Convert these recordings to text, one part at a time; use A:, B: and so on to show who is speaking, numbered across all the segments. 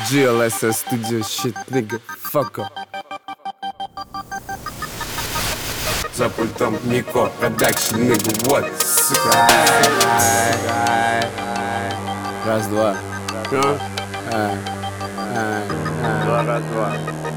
A: GLSS Studio shit, nigga, fuck up. За пультом Мико Продакшн, nigga, what, сука. Раз, два. Раз, два.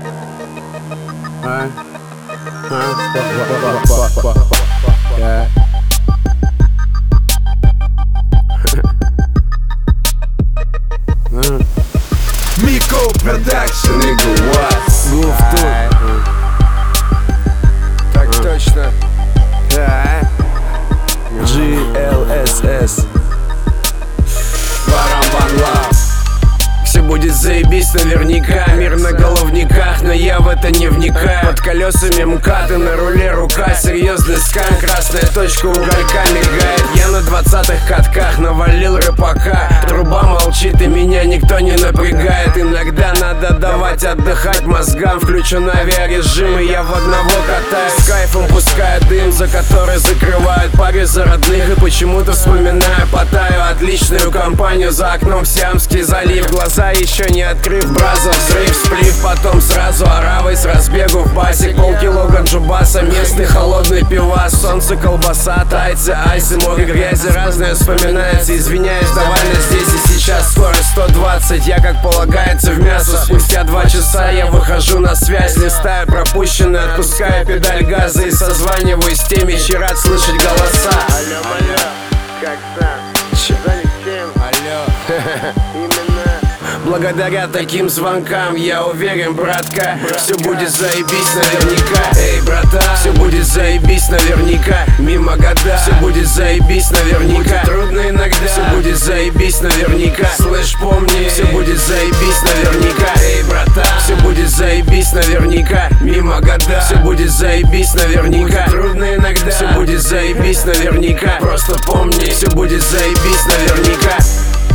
A: Мико Продакшн, nigga, what? Гуф тут. Так точно. GLSS. Барабан. Все будет заебись наверняка. Мир на головниках, но я в это не вникаю. Под колесами МКАД и на руле рука. Серьезный скан, красная точка уголька мигает. Я на 20-х катках навалил рыбака. Труба молчит и меня никто не напрягает. Иногда надо давать отдыхать мозгам. Включен авиарежим и я в одного катаюсь. С кайфом пускаю дым, за который закрывают пари за родных. И почему-то вспоминаю Паттайю, отличную компанию. За окном Сиамский залив, глаза еще не открыв. Браза, взрыв, сплив, потом сразу оравой с разбегу в басик. Полкило ганджубаса, местный холодный пивас. Солнце, колбаса, тайцы, айсы, море грязи. Разное вспоминается, извиняюсь, довольно здесь и сейчас. Скорость 120, я как полагается в мясо. Спустя 2 часа я выхожу на связь. Листаю пропущенную, отпускаю педаль газа и созваниваюсь с теми, чьи рад слышать голоса.
B: Алло, алло, как там? Занят чем?
A: Алло.
B: Именно.
A: Благодаря таким звонкам я уверен, братка, все будет заебись наверняка. Эй, братан, все будет заебись наверняка. Мимо года, все будет заебись наверняка. Будет трудно иногда, все будет заебись наверняка. Слышь, помни, все будет заебись наверняка. Эй, братан, все будет заебись наверняка. Мимо года, все будет заебись наверняка. Будет трудно иногда, все будет заебись наверняка. Просто помни, все будет заебись наверняка.